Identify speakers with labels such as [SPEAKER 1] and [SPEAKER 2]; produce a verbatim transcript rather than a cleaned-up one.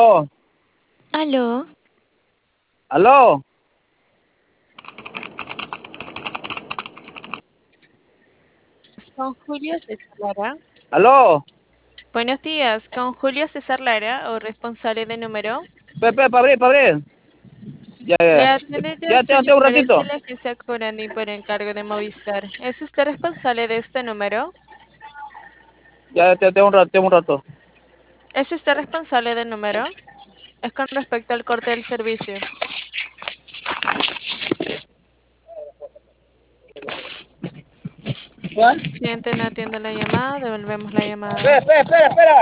[SPEAKER 1] Oh,
[SPEAKER 2] Aló,
[SPEAKER 1] aló,
[SPEAKER 2] con Julio César Lara.
[SPEAKER 1] aló.
[SPEAKER 2] Buenos días, con Julio César Lara, o responsable de número.
[SPEAKER 1] Pepe, para abrir, para abrir. Ya,
[SPEAKER 2] Le
[SPEAKER 1] ya.
[SPEAKER 2] atiende
[SPEAKER 1] Ya, tengo,
[SPEAKER 2] Jocelyn
[SPEAKER 1] tengo un
[SPEAKER 2] Morel
[SPEAKER 1] ratito.
[SPEAKER 2] de la agencia Corani por encargo de Movistar. ¿Es usted responsable de este número?
[SPEAKER 1] Ya, te- tengo un rato, tengo un rato.
[SPEAKER 2] ¿Es usted responsable del número? Es con respecto al corte del servicio.
[SPEAKER 1] ¿Cuál?
[SPEAKER 2] Cliente no atiende la llamada, devolvemos la
[SPEAKER 1] Espera,
[SPEAKER 2] llamada.
[SPEAKER 1] espera, espera, espera.